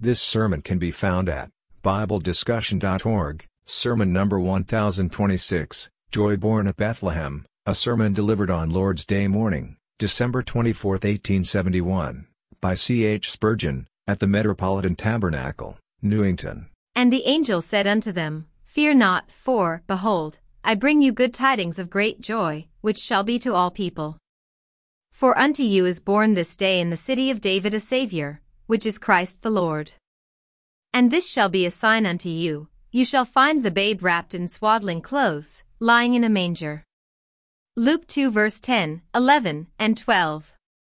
This sermon can be found at BibleDiscussion.org, sermon number 1026, Joy Born at Bethlehem, a sermon delivered on Lord's Day morning, December 24, 1871, by C. H. Spurgeon, at the Metropolitan Tabernacle, Newington. And the angel said unto them, Fear not, for, behold, I bring you good tidings of great joy, which shall be to all people. For unto you is born this day in the city of David a Saviour, which is Christ the Lord. And this shall be a sign unto you, you shall find the babe wrapped in swaddling clothes, lying in a manger. Luke 2 verse 10, 11, and 12.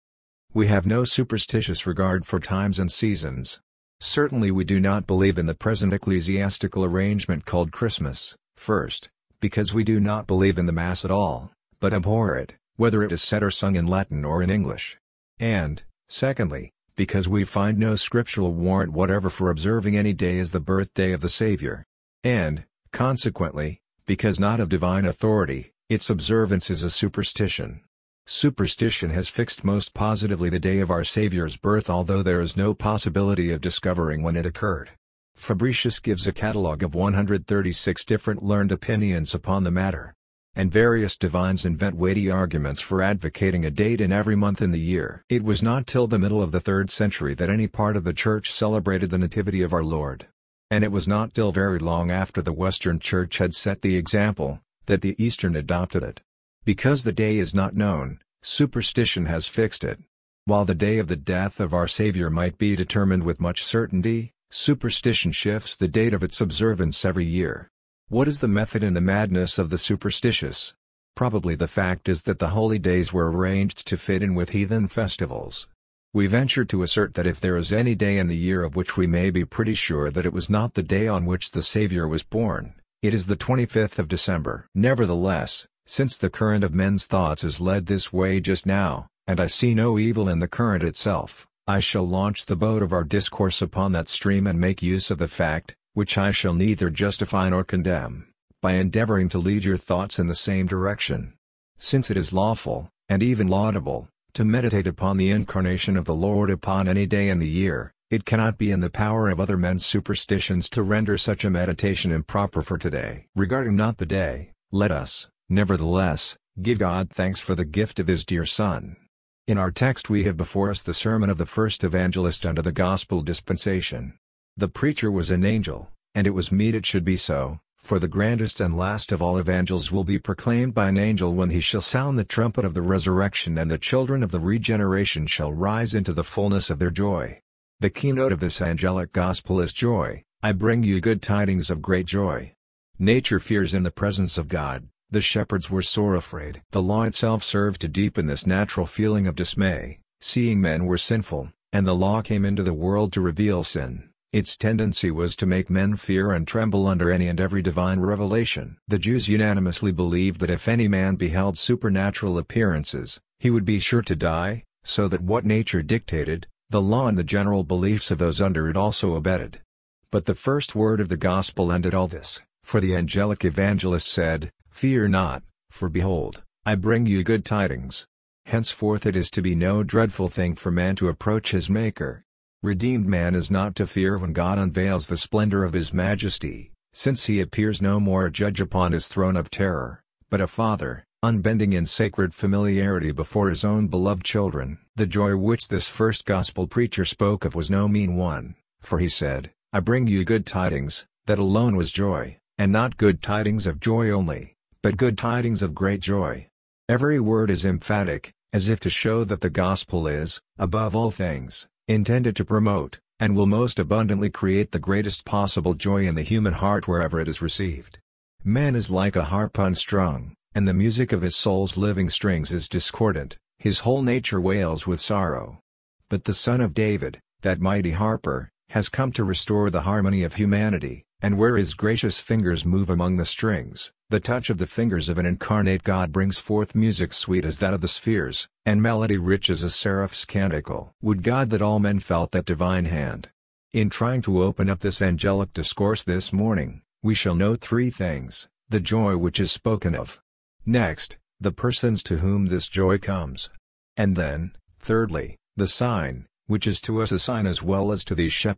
We have no superstitious regard for times and seasons. Certainly we do not believe in the present ecclesiastical arrangement called Christmas, first, because we do not believe in the Mass at all, but abhor it, whether it is said or sung in Latin or in English. And, secondly, because we find no scriptural warrant whatever for observing any day as the birthday of the Savior. And, consequently, because not of divine authority, its observance is a superstition. Superstition has fixed most positively the day of our Savior's birth, although there is no possibility of discovering when it occurred. Fabricius gives a catalogue of 136 different learned opinions upon the matter. And various divines invent weighty arguments for advocating a date in every month in the year. It was not till the middle of the 3rd century that any part of the Church celebrated the Nativity of our Lord. And it was not till very long after the Western Church had set the example, that the Eastern adopted it. Because the day is not known, superstition has fixed it. While the day of the death of our Savior might be determined with much certainty, superstition shifts the date of its observance every year. What is the method in the madness of the superstitious? Probably the fact is that the holy days were arranged to fit in with heathen festivals. We venture to assert that if there is any day in the year of which we may be pretty sure that it was not the day on which the Savior was born, it is the 25th of December. Nevertheless, since the current of men's thoughts is led this way just now, and I see no evil in the current itself, I shall launch the boat of our discourse upon that stream and make use of the fact, which I shall neither justify nor condemn, by endeavoring to lead your thoughts in the same direction. Since it is lawful, and even laudable, to meditate upon the incarnation of the Lord upon any day in the year, it cannot be in the power of other men's superstitions to render such a meditation improper for today. Regarding not the day, let us, nevertheless, give God thanks for the gift of His dear Son. In our text we have before us the sermon of the first evangelist under the gospel dispensation. The preacher was an angel, and it was meet it should be so, for the grandest and last of all evangels will be proclaimed by an angel when he shall sound the trumpet of the resurrection, and the children of the regeneration shall rise into the fullness of their joy. The keynote of this angelic gospel is joy. I bring you good tidings of great joy. Nature fears in the presence of God. The shepherds were sore afraid. The law itself served to deepen this natural feeling of dismay, seeing men were sinful, and the law came into the world to reveal sin. Its tendency was to make men fear and tremble under any and every divine revelation. The Jews unanimously believed that if any man beheld supernatural appearances, he would be sure to die, so that what nature dictated, the law and the general beliefs of those under it also abetted. But the first word of the gospel ended all this, for the angelic evangelist said, Fear not, for behold, I bring you good tidings. Henceforth it is to be no dreadful thing for man to approach his Maker. Redeemed man is not to fear when God unveils the splendor of His majesty, since He appears no more a judge upon His throne of terror, but a Father, unbending in sacred familiarity before His own beloved children. The joy which this first gospel preacher spoke of was no mean one, for he said, I bring you good tidings. That alone was joy, and not good tidings of joy only, but good tidings of great joy. Every word is emphatic, as if to show that the gospel is, above all things, intended to promote, and will most abundantly create the greatest possible joy in the human heart wherever it is received. Man is like a harp unstrung, and the music of his soul's living strings is discordant, his whole nature wails with sorrow. But the Son of David, that mighty harper, has come to restore the harmony of humanity, and where His gracious fingers move among the strings, the touch of the fingers of an incarnate God brings forth music sweet as that of the spheres, and melody rich as a seraph's canticle. Would God that all men felt that divine hand! In trying to open up this angelic discourse this morning, we shall note three things: the joy which is spoken of. Next, the persons to whom this joy comes. And then, thirdly, the sign, which is to us a sign as well as to these shepherds,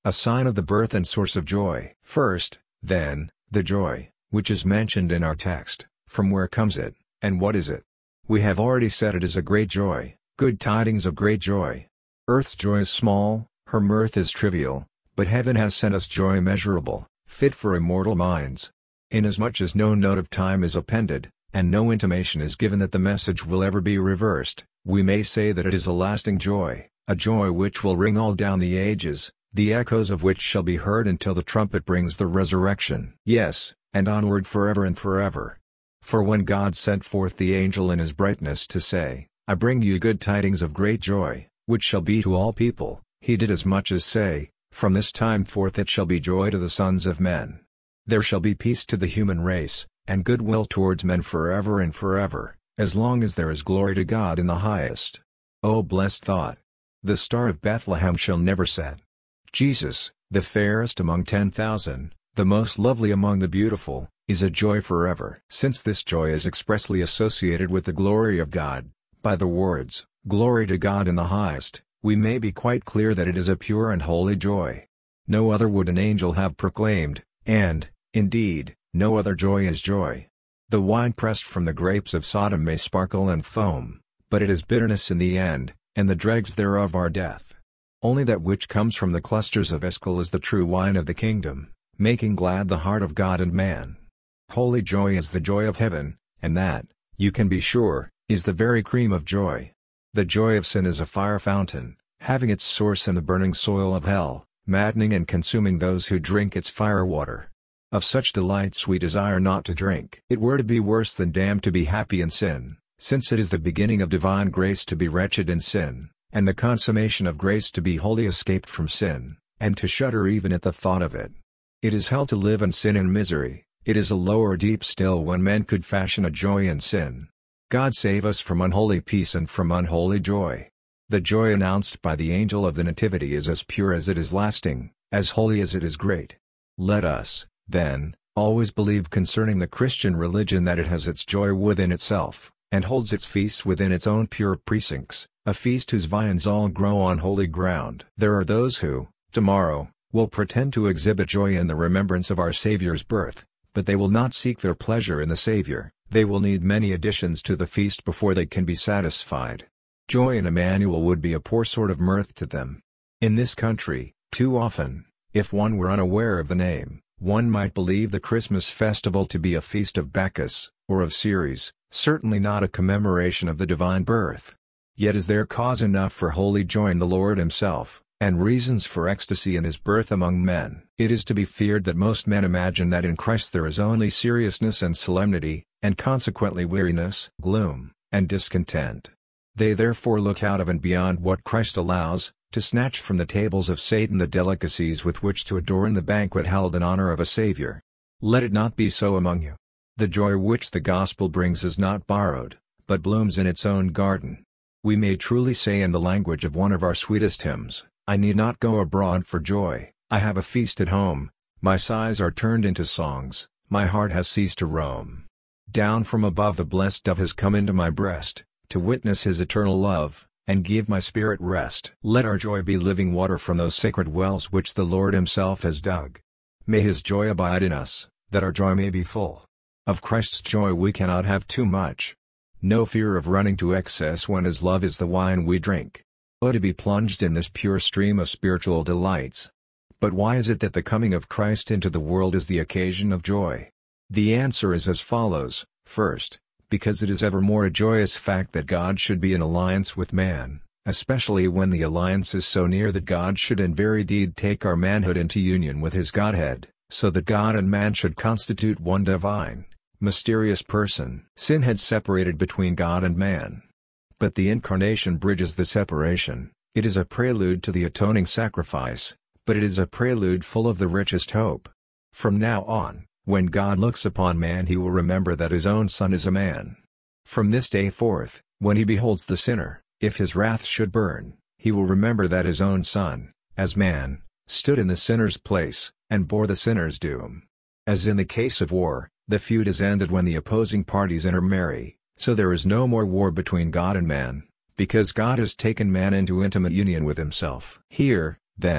a sign of the birth and source of joy. First, then, the joy, which is mentioned in our text. From where comes it, and what is it? We have already said it is a great joy, good tidings of great joy. Earth's joy is small, her mirth is trivial, but heaven has sent us joy immeasurable, fit for immortal minds. Inasmuch as no note of time is appended, and no intimation is given that the message will ever be reversed, we may say that it is a lasting joy, a joy which will ring all down the ages, the echoes of which shall be heard until the trumpet brings the resurrection. Yes, and onward forever and forever. For when God sent forth the angel in his brightness to say, I bring you good tidings of great joy, which shall be to all people, he did as much as say, from this time forth it shall be joy to the sons of men. There shall be peace to the human race, and goodwill towards men forever and forever, as long as there is glory to God in the highest. O blessed thought! The star of Bethlehem shall never set. Jesus, the fairest among 10,000, the most lovely among the beautiful, is a joy forever. Since this joy is expressly associated with the glory of God, by the words, Glory to God in the highest, we may be quite clear that it is a pure and holy joy. No other would an angel have proclaimed, and, indeed, no other joy is joy. The wine pressed from the grapes of Sodom may sparkle and foam, but it is bitterness in the end, and the dregs thereof are death. Only that which comes from the clusters of Escol is the true wine of the kingdom, making glad the heart of God and man. Holy joy is the joy of heaven, and that, you can be sure, is the very cream of joy. The joy of sin is a fire fountain, having its source in the burning soil of hell, maddening and consuming those who drink its fire water. Of such delights we desire not to drink. It were to be worse than damned to be happy in sin, since it is the beginning of divine grace to be wretched in sin, and the consummation of grace to be wholly escaped from sin, and to shudder even at the thought of it. It is hell to live in sin and misery, it is a lower deep still when men could fashion a joy in sin. God save us from unholy peace and from unholy joy. The joy announced by the angel of the Nativity is as pure as it is lasting, as holy as it is great. Let us, then, always believe concerning the Christian religion that it has its joy within itself, and holds its feasts within its own pure precincts, a feast whose viands all grow on holy ground. There are those who, tomorrow, will pretend to exhibit joy in the remembrance of our Saviour's birth, but they will not seek their pleasure in the Savior, they will need many additions to the feast before they can be satisfied. Joy in Emmanuel would be a poor sort of mirth to them. In this country, too often, if one were unaware of the name, one might believe the Christmas festival to be a feast of Bacchus, or of Ceres, certainly not a commemoration of the divine birth. Yet is there cause enough for holy joy in the Lord himself, and reasons for ecstasy in his birth among men. It is to be feared that most men imagine that in Christ there is only seriousness and solemnity, and consequently weariness, gloom, and discontent. They therefore look out of and beyond what Christ allows, to snatch from the tables of Satan the delicacies with which to adorn the banquet held in honor of a Savior. Let it not be so among you. The joy which the gospel brings is not borrowed, but blooms in its own garden. We may truly say in the language of one of our sweetest hymns, I need not go abroad for joy, I have a feast at home, my sighs are turned into songs, my heart has ceased to roam. Down from above the blessed dove has come into my breast, to witness his eternal love, and give my spirit rest. Let our joy be living water from those sacred wells which the Lord himself has dug. May his joy abide in us, that our joy may be full. Of Christ's joy we cannot have too much. No fear of running to excess when his love is the wine we drink. Oh, to be plunged in this pure stream of spiritual delights. But why is it that the coming of Christ into the world is the occasion of joy? The answer is as follows. First, because it is evermore a joyous fact that God should be in alliance with man, especially when the alliance is so near that God should in very deed take our manhood into union with his Godhead, so that God and man should constitute one divine, mysterious person. Sin had separated between God and man. But the Incarnation bridges the separation. It is a prelude to the atoning sacrifice, but it is a prelude full of the richest hope. From now on, when God looks upon man he will remember that his own Son is a man. From this day forth, when he beholds the sinner, if his wrath should burn, he will remember that his own Son, as man, stood in the sinner's place, and bore the sinner's doom. As in the case of war, the feud is ended when the opposing parties intermarry, so there is no more war between God and man, because God has taken man into intimate union with himself. Here, then,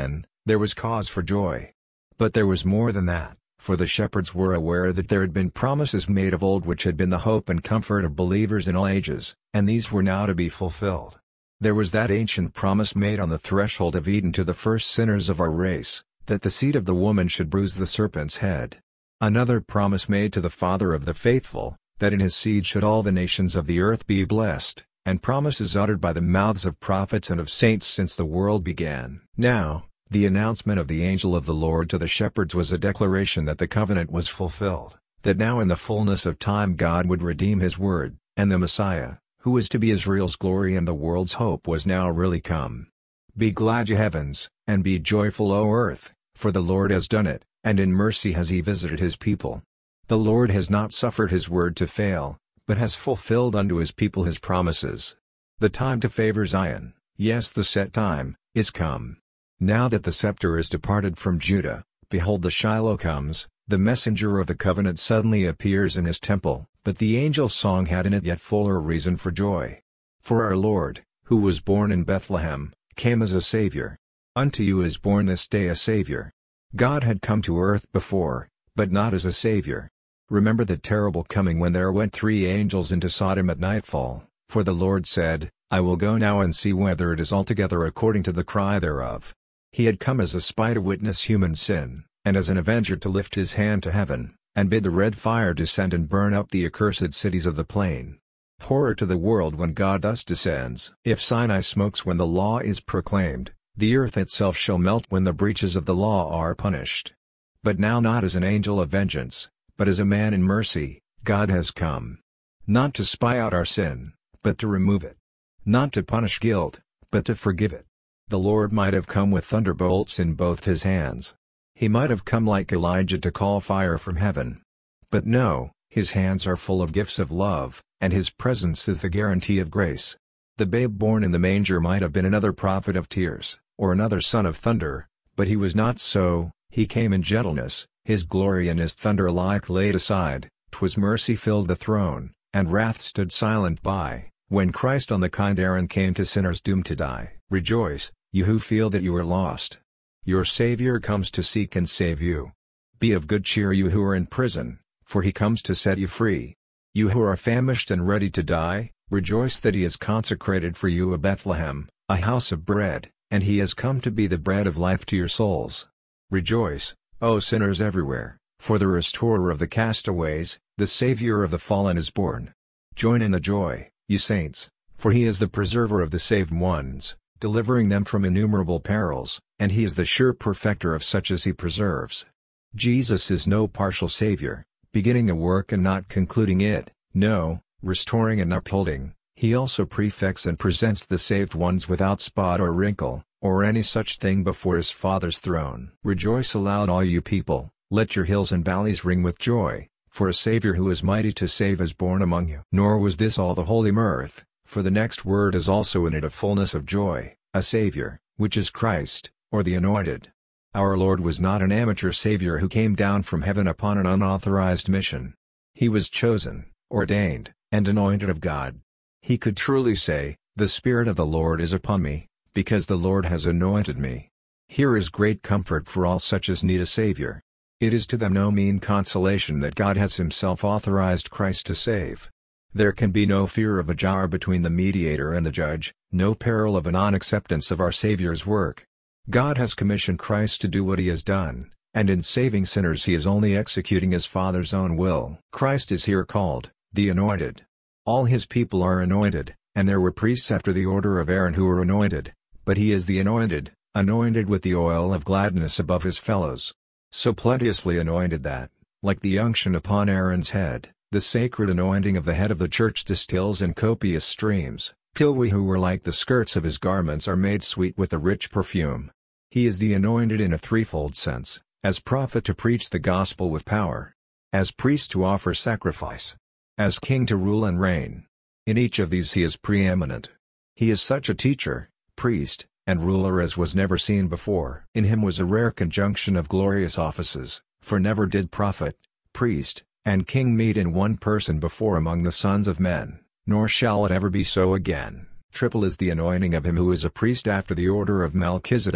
There was cause for joy. But there was more than that, for the shepherds were aware that there had been promises made of old which had been the hope and comfort of believers in all ages, and these were now to be fulfilled. There was that ancient promise made on the threshold of Eden to the first sinners of our race, that the seed of the woman should bruise the serpent's head. Another promise made to the father of the faithful, that in his seed should all the nations of the earth be blessed, and promises uttered by the mouths of prophets and of saints since the world began. Now, the announcement of the angel of the Lord to the shepherds was a declaration that the covenant was fulfilled, that now in the fullness of time God would redeem his word, and the Messiah, who was to be Israel's glory and the world's hope, was now really come. Be glad, ye heavens, and be joyful, O earth, for the Lord has done it, and in mercy has he visited his people. The Lord has not suffered his word to fail, but has fulfilled unto his people his promises. The time to favor Zion, yes, the set time, is come. Now that the scepter is departed from Judah, behold, the Shiloh comes, the messenger of the covenant suddenly appears in his temple. But the angel's song had in it yet fuller reason for joy. For our Lord, who was born in Bethlehem, came as a Savior. Unto you is born this day a Savior. God had come to earth before, but not as a Savior. Remember the terrible coming when there went 3 angels into Sodom at nightfall, for the Lord said, I will go now and see whether it is altogether according to the cry thereof. He had come as a spy to witness human sin, and as an avenger to lift his hand to heaven, and bid the red fire descend and burn up the accursed cities of the plain. Horror to the world when God thus descends. If Sinai smokes when the law is proclaimed, the earth itself shall melt when the breaches of the law are punished. But now not as an angel of vengeance, but as a man in mercy, God has come. Not to spy out our sin, but to remove it. Not to punish guilt, but to forgive it. The Lord might have come with thunderbolts in both his hands. He might have come like Elijah to call fire from heaven. But no, his hands are full of gifts of love, and his presence is the guarantee of grace. The babe born in the manger might have been another prophet of tears, or another son of thunder, but he was not so. He came in gentleness, his glory and his thunder alike laid aside. 'Twas mercy filled the throne, and wrath stood silent by, when Christ on the kind errand came to sinners doomed to die. Rejoice, you who feel that you are lost. Your Savior comes to seek and save you. Be of good cheer, you who are in prison, for he comes to set you free. You who are famished and ready to die, rejoice that he has consecrated for you a Bethlehem, a house of bread, and he has come to be the bread of life to your souls. Rejoice, O sinners everywhere, for the restorer of the castaways, the Savior of the fallen is born. Join in the joy, you saints, for he is the preserver of the saved ones, delivering them from innumerable perils, and he is the sure perfecter of such as he preserves. Jesus is no partial Savior, beginning a work and not concluding it, no, restoring and upholding. He also perfects and presents the saved ones without spot or wrinkle, or any such thing before his Father's throne. Rejoice aloud, all you people, let your hills and valleys ring with joy, for a Savior who is mighty to save is born among you. Nor was this all the holy mirth, for the next word is also in it a fullness of joy, a Savior, which is Christ, or the Anointed. Our Lord was not an amateur Savior who came down from heaven upon an unauthorized mission. He was chosen, ordained, and anointed of God. He could truly say, "The Spirit of the Lord is upon me, because the Lord has anointed me." Here is great comfort for all such as need a Savior. It is to them no mean consolation that God has himself authorized Christ to save. There can be no fear of a jar between the mediator and the judge, no peril of a non-acceptance of our Savior's work. God has commissioned Christ to do what he has done, and in saving sinners he is only executing his Father's own will. Christ is here called, the Anointed. All his people are anointed, and there were priests after the order of Aaron who were anointed, but he is the Anointed, anointed with the oil of gladness above his fellows. So plenteously anointed that, like the unction upon Aaron's head, the sacred anointing of the head of the church distills in copious streams, till we who were like the skirts of his garments are made sweet with a rich perfume. He is the Anointed in a threefold sense, as prophet to preach the gospel with power, as priest to offer sacrifice, as king to rule and reign. In each of these he is preeminent. He is such a teacher, priest, and ruler as was never seen before. In him was a rare conjunction of glorious offices, for never did prophet, priest, and king meet in one person before among the sons of men, nor shall it ever be so again. Triple is the anointing of him who is a priest after the order of Melchizedek,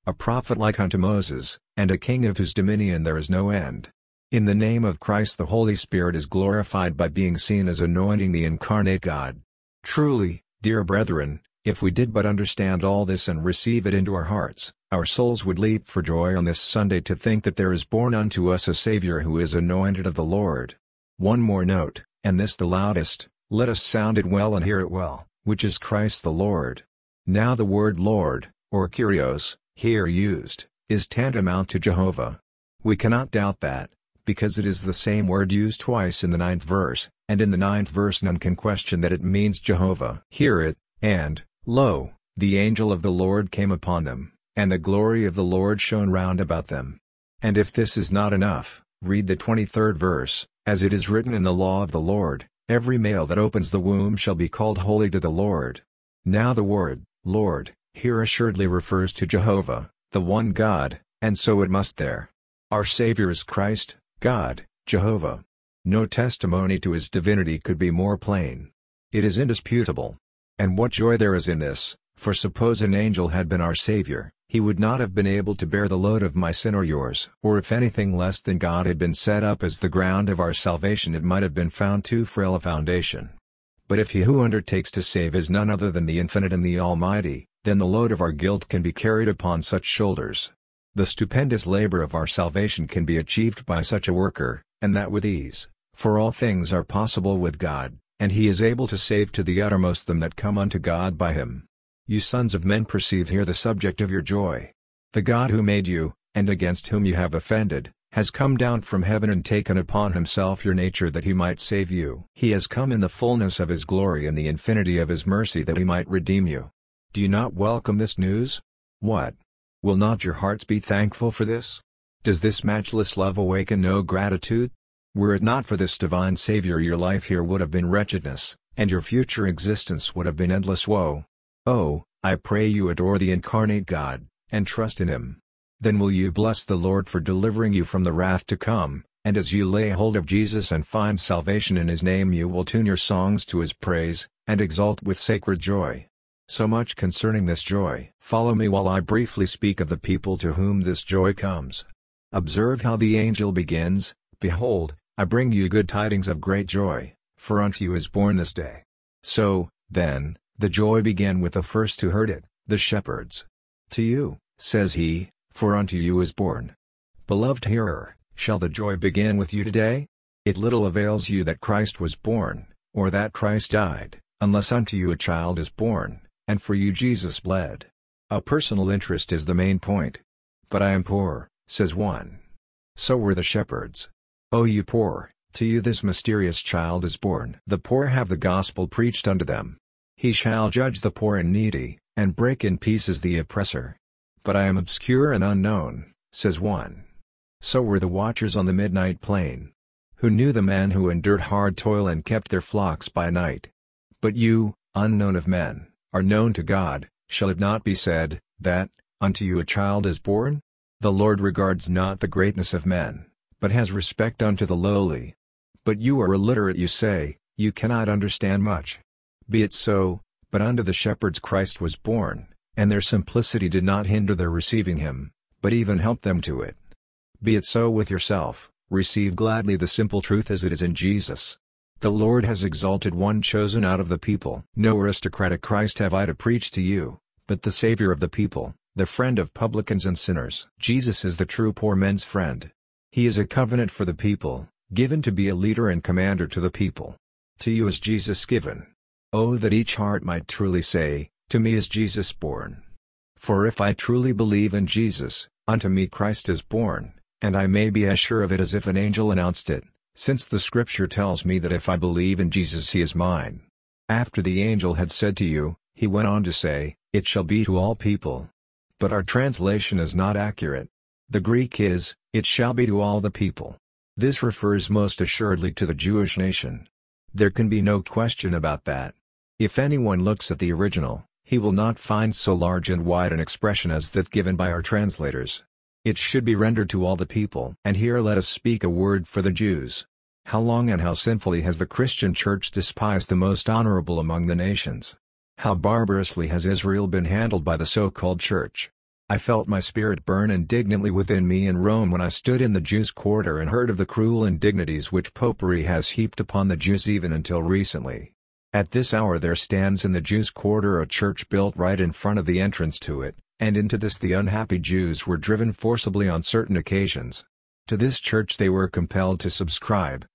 a prophet like unto Moses, and a king of whose dominion there is no end. In the name of Christ the Holy Spirit is glorified by being seen as anointing the incarnate God. Truly, dear brethren, if we did but understand all this and receive it into our hearts, our souls would leap for joy on this Sunday to think that there is born unto us a Savior who is anointed of the Lord. One more note, and this the loudest, let us sound it well and hear it well, which is Christ the Lord. Now the word Lord, or Kyrios, here used, is tantamount to Jehovah. We cannot doubt that, because it is the same word used twice in the 9th verse, and in the 9th verse none can question that it means Jehovah. Hear it, and, lo, the angel of the Lord came upon them, and the glory of the Lord shone round about them. And if this is not enough, read the 23rd verse, as it is written in the law of the Lord, every male that opens the womb shall be called holy to the Lord. Now the word, Lord, here assuredly refers to Jehovah, the one God, and so it must there. Our Savior is Christ, God, Jehovah. No testimony to his divinity could be more plain. It is indisputable. And what joy there is in this, for suppose an angel had been our Savior, he would not have been able to bear the load of my sin or yours. Or if anything less than God had been set up as the ground of our salvation, it might have been found too frail a foundation. But if he who undertakes to save is none other than the Infinite and the Almighty, then the load of our guilt can be carried upon such shoulders. The stupendous labor of our salvation can be achieved by such a worker, and that with ease, for all things are possible with God, and he is able to save to the uttermost them that come unto God by him. You sons of men, perceive here the subject of your joy. The God who made you, and against whom you have offended, has come down from heaven and taken upon himself your nature that he might save you. He has come in the fullness of his glory and the infinity of his mercy that he might redeem you. Do you not welcome this news? What? Will not your hearts be thankful for this? Does this matchless love awaken no gratitude? Were it not for this divine Savior, your life here would have been wretchedness, and your future existence would have been endless woe. Oh, I pray you adore the incarnate God, and trust in him. Then will you bless the Lord for delivering you from the wrath to come, and as you lay hold of Jesus and find salvation in his name, you will tune your songs to his praise, and exult with sacred joy. So much concerning this joy. Follow me while I briefly speak of the people to whom this joy comes. Observe how the angel begins, Behold, I bring you good tidings of great joy, for unto you is born this day. So, then, the joy began with the first who heard it, the shepherds. To you, says he, for unto you is born. Beloved hearer, shall the joy begin with you today? It little avails you that Christ was born, or that Christ died, unless unto you a child is born, and for you Jesus bled. A personal interest is the main point. But I am poor, says one. So were the shepherds. O you poor, to you this mysterious child is born. The poor have the gospel preached unto them. He shall judge the poor and needy, and break in pieces the oppressor. But I am obscure and unknown, says one. So were the watchers on the midnight plain. Who knew the man who endured hard toil and kept their flocks by night. But you, unknown of men, are known to God. Shall it not be said, that, unto you a child is born? The Lord regards not the greatness of men, but has respect unto the lowly. But you are illiterate, you say, you cannot understand much. Be it so, but unto the shepherds Christ was born, and their simplicity did not hinder their receiving him, but even helped them to it. Be it so with yourself, receive gladly the simple truth as it is in Jesus. The Lord has exalted one chosen out of the people. No aristocratic Christ have I to preach to you, but the Savior of the people, the friend of publicans and sinners. Jesus is the true poor men's friend. He is a covenant for the people, given to be a leader and commander to the people. To you is Jesus given. Oh, that each heart might truly say, to me is Jesus born. For if I truly believe in Jesus, unto me Christ is born, and I may be as sure of it as if an angel announced it, since the Scripture tells me that if I believe in Jesus he is mine. After the angel had said to you, he went on to say, it shall be to all people. But our translation is not accurate. The Greek is, it shall be to all the people. This refers most assuredly to the Jewish nation. There can be no question about that. If anyone looks at the original, he will not find so large and wide an expression as that given by our translators. It should be rendered to all the people. And here let us speak a word for the Jews. How long and how sinfully has the Christian Church despised the most honorable among the nations? How barbarously has Israel been handled by the so-called Church? I felt my spirit burn indignantly within me in Rome when I stood in the Jews' quarter and heard of the cruel indignities which Popery has heaped upon the Jews even until recently. At this hour there stands in the Jews' quarter a church built right in front of the entrance to it, and into this the unhappy Jews were driven forcibly on certain occasions. To this church they were compelled to subscribe,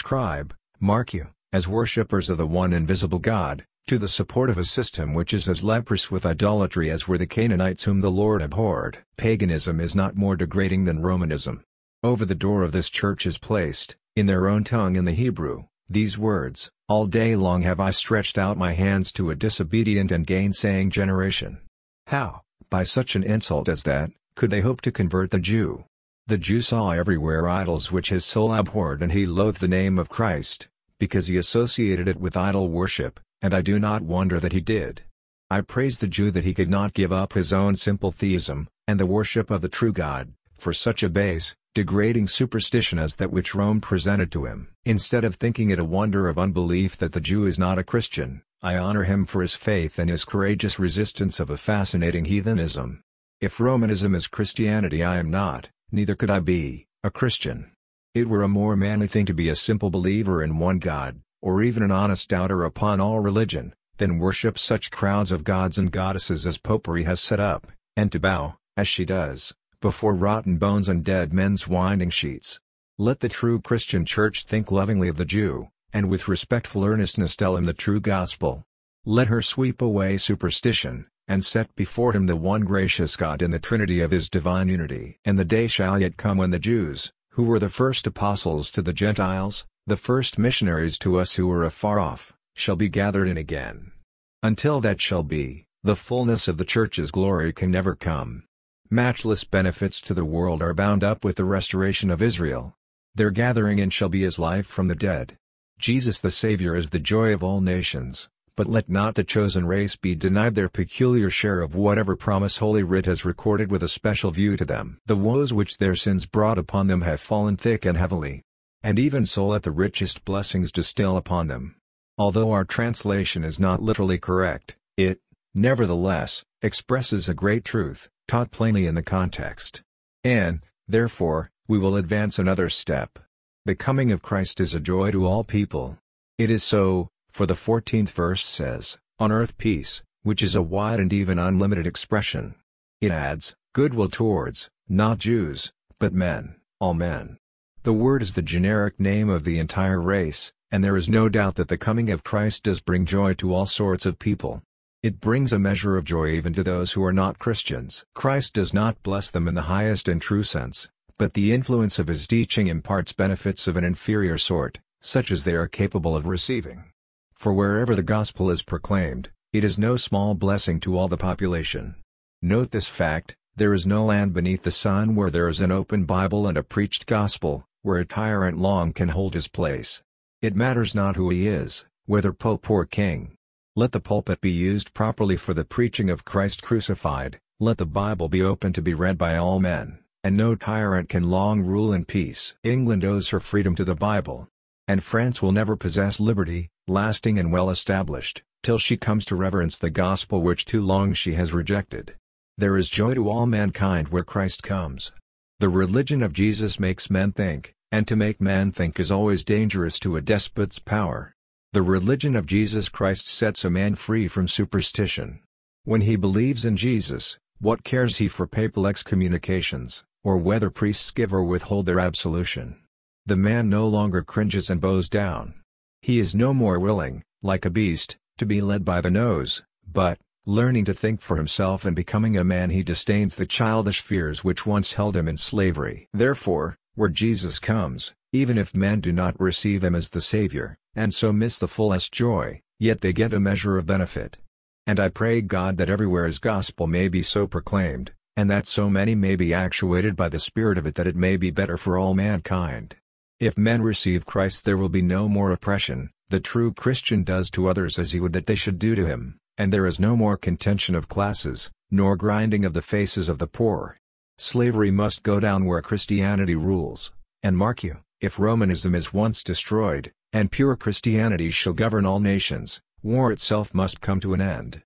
mark you, as worshippers of the one invisible God, to the support of a system which is as leprous with idolatry as were the Canaanites whom the Lord abhorred. Paganism is not more degrading than Romanism. Over the door of this church is placed, in their own tongue in the Hebrew, these words, "All day long have I stretched out my hands to a disobedient and gainsaying generation." How, by such an insult as that, could they hope to convert the Jew? The Jew saw everywhere idols which his soul abhorred, and he loathed the name of Christ, because he associated it with idol worship, and I do not wonder that he did. I praise the Jew that he could not give up his own simple theism, and the worship of the true God, for such a base, degrading superstition as that which Rome presented to him. Instead of thinking it a wonder of unbelief that the Jew is not a Christian, I honor him for his faith and his courageous resistance of a fascinating heathenism. If Romanism is Christianity, I am not, neither could I be, a Christian. It were a more manly thing to be a simple believer in one God, or even an honest doubter upon all religion, than worship such crowds of gods and goddesses as Popery has set up, and to bow, as she does, before rotten bones and dead men's winding sheets. Let the true Christian Church think lovingly of the Jew, and with respectful earnestness tell him the true gospel. Let her sweep away superstition, and set before him the one gracious God in the Trinity of his divine unity. And the day shall yet come when the Jews, who were the first apostles to the Gentiles, the first missionaries to us who were afar off, shall be gathered in again. Until that shall be, the fullness of the Church's glory can never come. Matchless benefits to the world are bound up with the restoration of Israel. Their gathering in shall be as life from the dead. Jesus the Savior is the joy of all nations, but let not the chosen race be denied their peculiar share of whatever promise Holy Writ has recorded with a special view to them. The woes which their sins brought upon them have fallen thick and heavily. And even so let the richest blessings distill upon them. Although our translation is not literally correct, it, nevertheless, expresses a great truth, taught plainly in the context. And, therefore, we will advance another step. The coming of Christ is a joy to all people. It is so, for the 14th verse says, "On earth peace," which is a wide and even unlimited expression. It adds, "goodwill towards, not Jews, but men, all men." The word is the generic name of the entire race, and there is no doubt that the coming of Christ does bring joy to all sorts of people. It brings a measure of joy even to those who are not Christians. Christ does not bless them in the highest and true sense, but the influence of his teaching imparts benefits of an inferior sort, such as they are capable of receiving. For wherever the gospel is proclaimed, it is no small blessing to all the population. Note this fact: there is no land beneath the sun where there is an open Bible and a preached gospel, where a tyrant long can hold his place. It matters not who he is, whether pope or king. Let the pulpit be used properly for the preaching of Christ crucified, let the Bible be open to be read by all men, and no tyrant can long rule in peace. England owes her freedom to the Bible. And France will never possess liberty, lasting and well established, till she comes to reverence the gospel which too long she has rejected. There is joy to all mankind where Christ comes. The religion of Jesus makes men think, and to make man think is always dangerous to a despot's power. The religion of Jesus Christ sets a man free from superstition. When he believes in Jesus, what cares he for papal excommunications, or whether priests give or withhold their absolution? The man no longer cringes and bows down. He is no more willing, like a beast, to be led by the nose, but, learning to think for himself and becoming a man, he disdains the childish fears which once held him in slavery. Therefore, where Jesus comes, even if men do not receive him as the Savior, and so miss the fullest joy, yet they get a measure of benefit. And I pray God that everywhere his gospel may be so proclaimed, and that so many may be actuated by the spirit of it that it may be better for all mankind. If men receive Christ, there will be no more oppression. The true Christian does to others as he would that they should do to him, and there is no more contention of classes, nor grinding of the faces of the poor. Slavery must go down where Christianity rules, and mark you, if Romanism is once destroyed, and pure Christianity shall govern all nations, war itself must come to an end.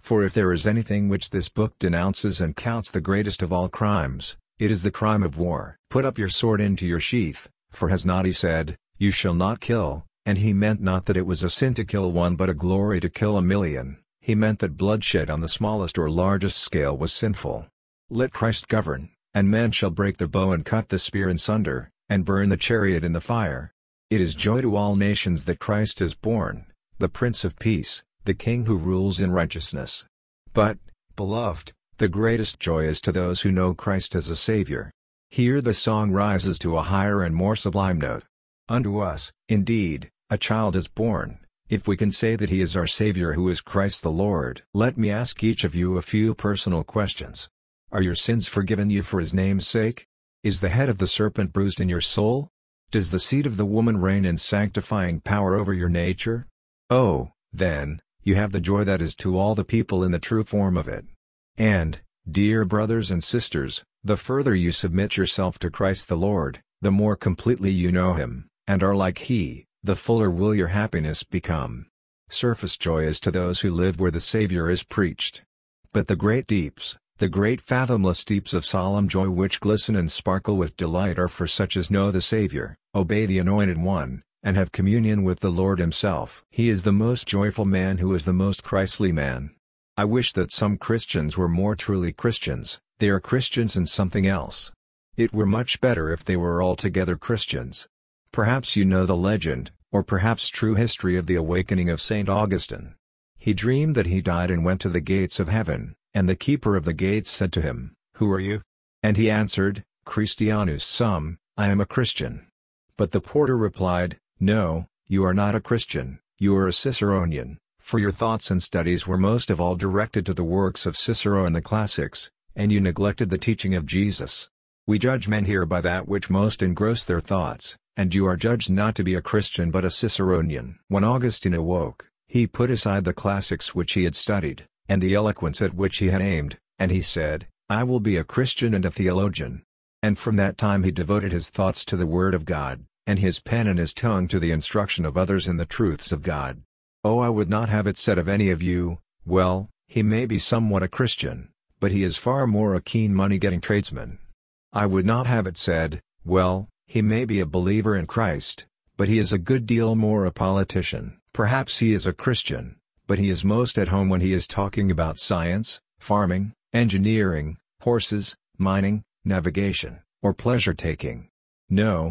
For if there is anything which this book denounces and counts the greatest of all crimes, it is the crime of war. Put up your sword into your sheath, for has not he said, You shall not kill, and he meant not that it was a sin to kill one but a glory to kill a million, he meant that bloodshed on the smallest or largest scale was sinful. Let Christ govern, and men shall break the bow and cut the spear in sunder, and burn the chariot in the fire. It is joy to all nations that Christ is born, the Prince of Peace, the King who rules in righteousness. But, beloved, the greatest joy is to those who know Christ as a Savior. Here the song rises to a higher and more sublime note. Unto us, indeed, a child is born, if we can say that he is our Savior who is Christ the Lord. Let me ask each of you a few personal questions. Are your sins forgiven you for his name's sake? Is the head of the serpent bruised in your soul? Does the seed of the woman reign in sanctifying power over your nature? Oh, then, you have the joy that is to all the people in the true form of it. And, dear brothers and sisters, the further you submit yourself to Christ the Lord, the more completely you know him, and are like he, the fuller will your happiness become. Surface joy is to those who live where the Savior is preached. But the great deeps, the great fathomless deeps of solemn joy which glisten and sparkle with delight are for such as know the Savior, obey the Anointed One, and have communion with the Lord himself. He is the most joyful man who is the most Christly man. I wish that some Christians were more truly Christians. They are Christians in something else. It were much better if they were altogether Christians. Perhaps you know the legend, or perhaps true history of the awakening of St. Augustine. He dreamed that he died and went to the gates of heaven, and the keeper of the gates said to him, Who are you? And he answered, Christianus sum, I am a Christian. But the porter replied, No, you are not a Christian, you are a Ciceronian, for your thoughts and studies were most of all directed to the works of Cicero and the classics, and you neglected the teaching of Jesus. We judge men here by that which most engross their thoughts, and you are judged not to be a Christian but a Ciceronian. When Augustine awoke, he put aside the classics which he had studied, and the eloquence at which he had aimed, and he said, I will be a Christian and a theologian. And from that time he devoted his thoughts to the Word of God, and his pen and his tongue to the instruction of others in the truths of God. Oh, I would not have it said of any of you, well, he may be somewhat a Christian, but he is far more a keen money-getting tradesman. I would not have it said, well, he may be a believer in Christ, but he is a good deal more a politician. Perhaps he is a Christian, but he is most at home when he is talking about science, farming, engineering, horses, mining, navigation, or pleasure-taking. No,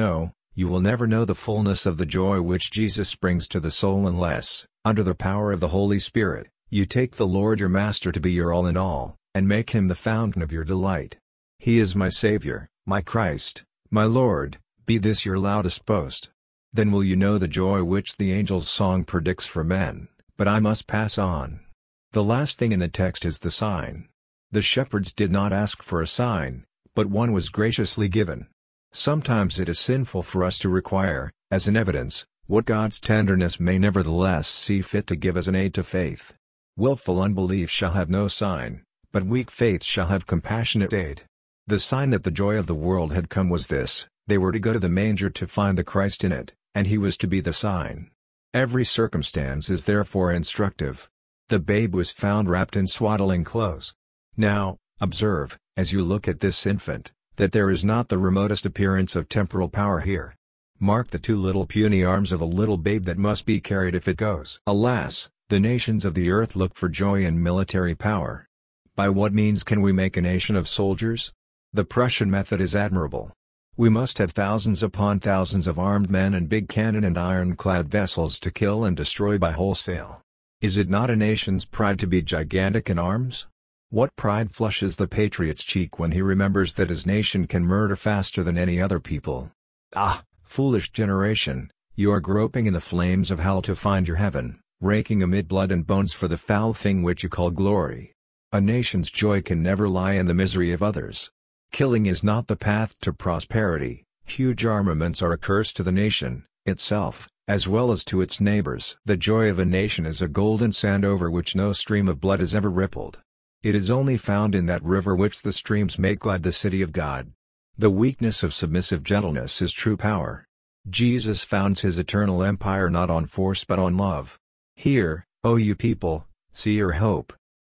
you will never know the fullness of the joy which Jesus brings to the soul unless, under the power of the Holy Spirit, you take the Lord your Master to be your all in all, and make him the fountain of your delight. He is my Savior, my Christ, my Lord, be this your loudest boast. Then will you know the joy which the angel's song predicts for men, but I must pass on. The last thing in the text is the sign. The shepherds did not ask for a sign, but one was graciously given. Sometimes it is sinful for us to require, as an evidence, what God's tenderness may nevertheless see fit to give as an aid to faith. Willful unbelief shall have no sign, but weak faith shall have compassionate aid. The sign that the joy of the world had come was this: they were to go to the manger to find the Christ in it, and he was to be the sign. Every circumstance is therefore instructive. The babe was found wrapped in swaddling clothes. Now, observe, as you look at this infant, that there is not the remotest appearance of temporal power here. Mark the two little puny arms of a little babe that must be carried if it goes. Alas, the nations of the earth look for joy in military power. By what means can we make a nation of soldiers? The Prussian method is admirable. We must have thousands upon thousands of armed men and big cannon and ironclad vessels to kill and destroy by wholesale. Is it not a nation's pride to be gigantic in arms? What pride flushes the patriot's cheek when he remembers that his nation can murder faster than any other people? Ah, foolish generation, you are groping in the flames of hell to find your heaven, raking amid blood and bones for the foul thing which you call glory. A nation's joy can never lie in the misery of others. Killing is not the path to prosperity. Huge armaments are a curse to the nation itself, as well as to its neighbors. The joy of a nation is a golden sand over which no stream of blood has ever rippled. It is only found in that river which the streams make glad the city of God. The weakness of submissive gentleness is true power. Jesus founds his eternal empire not on force but on love. Here, O you people, see your hope.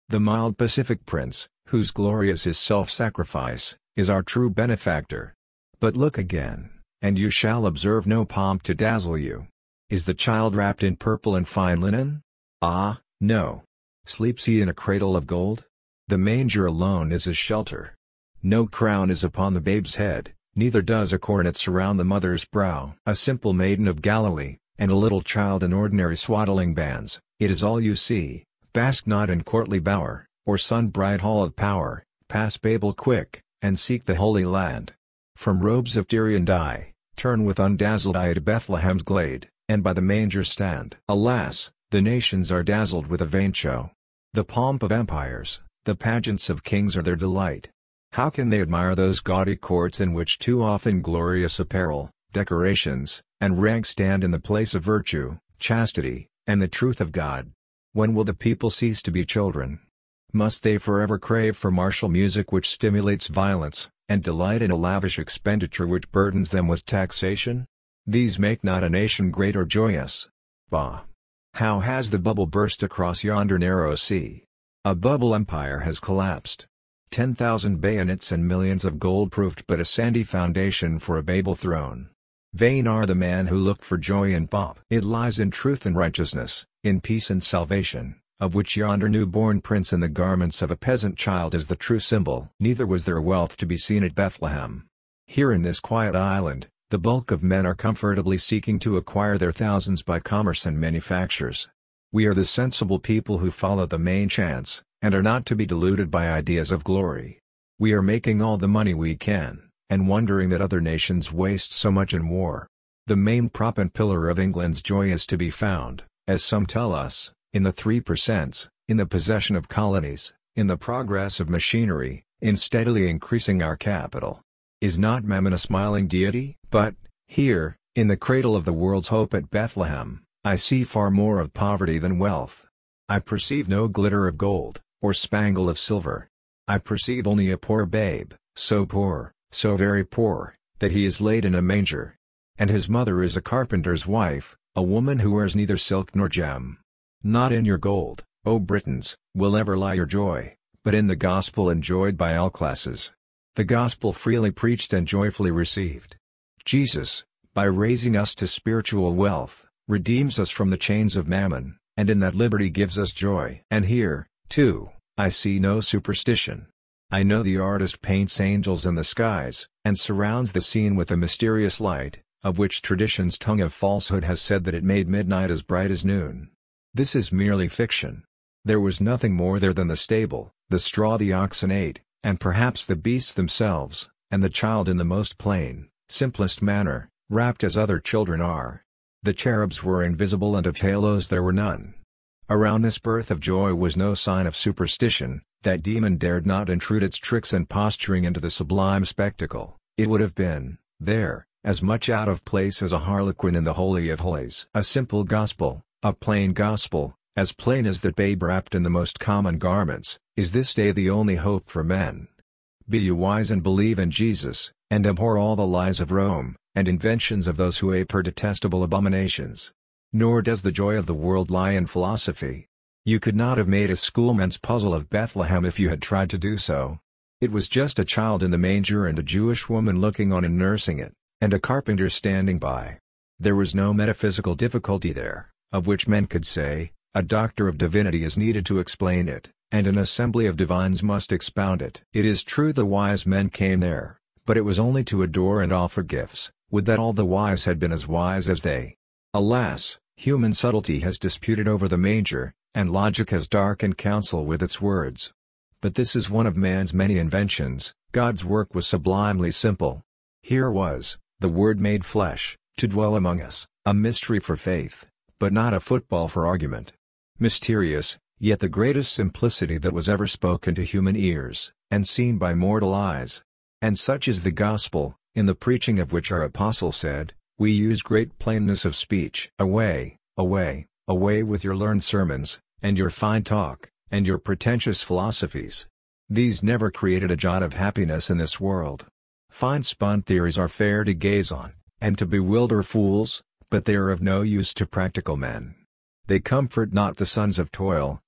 The mild Pacific Prince, whose glory is his self-sacrifice, is our true benefactor. But look again, and you shall observe no pomp to dazzle you. Is the child wrapped in purple and fine linen? Ah, no. Sleeps he in a cradle of gold? The manger alone is his shelter. No crown is upon the babe's head, neither does a coronet surround the mother's brow. A simple maiden of Galilee, and a little child in ordinary swaddling bands, it is all you see. Bask not in courtly bower, or sun-bright hall of power, pass Babel quick, and seek the Holy Land. From robes of Tyrian dye, turn with undazzled eye to Bethlehem's glade, and by the manger stand. Alas, the nations are dazzled with a vain show. The pomp of empires, the pageants of kings are their delight. How can they admire those gaudy courts in which too often glorious apparel, decorations, and rank stand in the place of virtue, chastity, and the truth of God? When will the people cease to be children? Must they forever crave for martial music which stimulates violence, and delight in a lavish expenditure which burdens them with taxation? These make not a nation great or joyous. Bah! How has the bubble burst across yonder narrow sea? A bubble empire has collapsed. 10,000 bayonets and millions of gold proved but a sandy foundation for a Babel throne. Vain are the man who looked for joy in pomp. It lies in truth and righteousness, in peace and salvation, of which yonder new-born prince in the garments of a peasant child is the true symbol. Neither was there wealth to be seen at Bethlehem. Here in this quiet island, the bulk of men are comfortably seeking to acquire their thousands by commerce and manufactures. We are the sensible people who follow the main chance, and are not to be deluded by ideas of glory. We are making all the money we can, and wondering that other nations waste so much in war. The main prop and pillar of England's joy is to be found, as some tell us, in the 3%, in the possession of colonies, in the progress of machinery, in steadily increasing our capital. Is not Mammon a smiling deity? But, here, in the cradle of the world's hope at Bethlehem, I see far more of poverty than wealth. I perceive no glitter of gold, or spangle of silver. I perceive only a poor babe, so very poor, that he is laid in a manger. And his mother is a carpenter's wife, a woman who wears neither silk nor gem. Not in your gold, O Britons, will ever lie your joy, but in the gospel enjoyed by all classes. The gospel freely preached and joyfully received. Jesus, by raising us to spiritual wealth, redeems us from the chains of mammon, and in that liberty gives us joy. And here, too, I see no superstition. I know the artist paints angels in the skies, and surrounds the scene with a mysterious light, of which tradition's tongue of falsehood has said that it made midnight as bright as noon. This is merely fiction. There was nothing more there than the stable, the straw the oxen ate, and perhaps the beasts themselves, and the child in the most plain, simplest manner, wrapped as other children are. The cherubs were invisible and of halos there were none. Around this birth of joy was no sign of superstition. That demon dared not intrude its tricks and posturing into the sublime spectacle. It would have been, there, as much out of place as a harlequin in the Holy of Holies. A simple gospel, a plain gospel, as plain as that babe wrapped in the most common garments, is this day the only hope for men. Be you wise and believe in Jesus, and abhor all the lies of Rome, and inventions of those who ape her detestable abominations. Nor does the joy of the world lie in philosophy. You could not have made a schoolman's puzzle of Bethlehem if you had tried to do so. It was just a child in the manger and a Jewish woman looking on and nursing it, and a carpenter standing by. There was no metaphysical difficulty there, of which men could say, a doctor of divinity is needed to explain it, and an assembly of divines must expound it. It is true the wise men came there, but it was only to adore and offer gifts. Would that all the wise had been as wise as they. Alas, human subtlety has disputed over the manger, and logic has darkened counsel with its words. But this is one of man's many inventions. God's work was sublimely simple. Here was, the Word made flesh, to dwell among us, a mystery for faith, but not a football for argument. Mysterious, yet the greatest simplicity that was ever spoken to human ears, and seen by mortal eyes. And such is the gospel, in the preaching of which our apostle said, we use great plainness of speech. Away, away, away with your learned sermons, and your fine talk, and your pretentious philosophies. These never created a jot of happiness in this world. Fine-spun theories are fair to gaze on, and to bewilder fools, but they are of no use to practical men. They comfort not the sons of toil,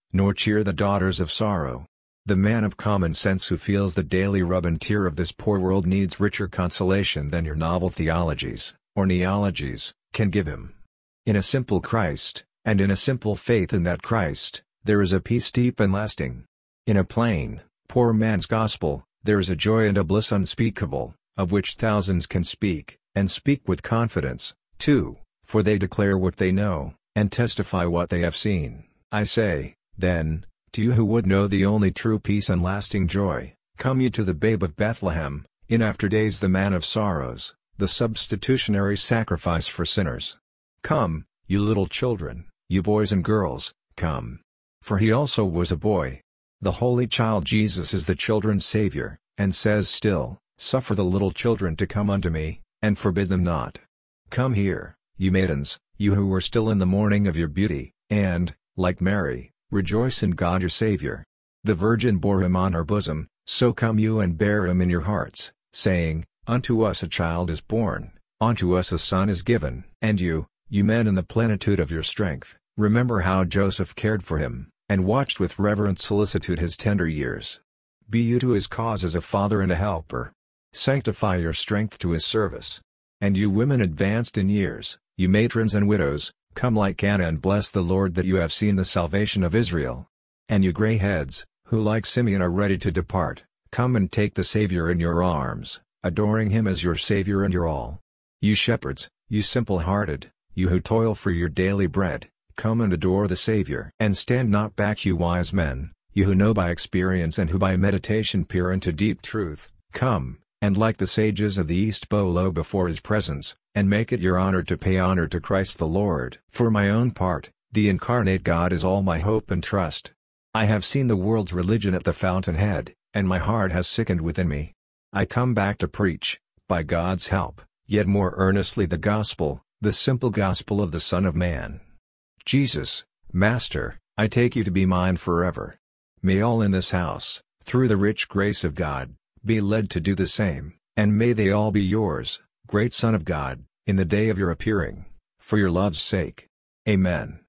nor cheer the daughters of sorrow. The man of common sense who feels the daily rub and tear of this poor world needs richer consolation than your novel theologies, or neologies, can give him. In a simple Christ, and in a simple faith in that Christ, there is a peace deep and lasting. In a plain, poor man's gospel, there is a joy and a bliss unspeakable, of which thousands can speak, and speak with confidence, too, for they declare what they know, and testify what they have seen. I say, then, to you who would know the only true peace and lasting joy, come ye to the Babe of Bethlehem, in after days the Man of Sorrows, the substitutionary sacrifice for sinners. Come, you little children, you boys and girls, come. For he also was a boy. The Holy Child Jesus is the children's Savior, and says still, Suffer the little children to come unto me, and forbid them not. Come here, you maidens, you who were still in the morning of your beauty, and, like Mary, rejoice in God your Savior. The Virgin bore him on her bosom, so come you and bear him in your hearts, saying, Unto us a child is born, unto us a son is given. And you men in the plenitude of your strength, remember how Joseph cared for him, and watched with reverent solicitude his tender years. Be you to his cause as a father and a helper. Sanctify your strength to his service. And you women advanced in years, you matrons and widows, come like Anna and bless the Lord that you have seen the salvation of Israel. And you gray heads, who like Simeon are ready to depart, come and take the Savior in your arms, adoring him as your Savior and your all. You shepherds, you simple-hearted, you who toil for your daily bread, come and adore the Savior. And stand not back you wise men, you who know by experience and who by meditation peer into deep truth, come, and like the sages of the East bow low before his presence, and make it your honor to pay honor to Christ the Lord. For my own part, the incarnate God is all my hope and trust. I have seen the world's religion at the fountainhead, and my heart has sickened within me. I come back to preach, by God's help, yet more earnestly the gospel, the simple gospel of the Son of Man. Jesus, Master, I take you to be mine forever. May all in this house, through the rich grace of God, be led to do the same, and may they all be yours, great Son of God, in the day of your appearing, for your love's sake. Amen.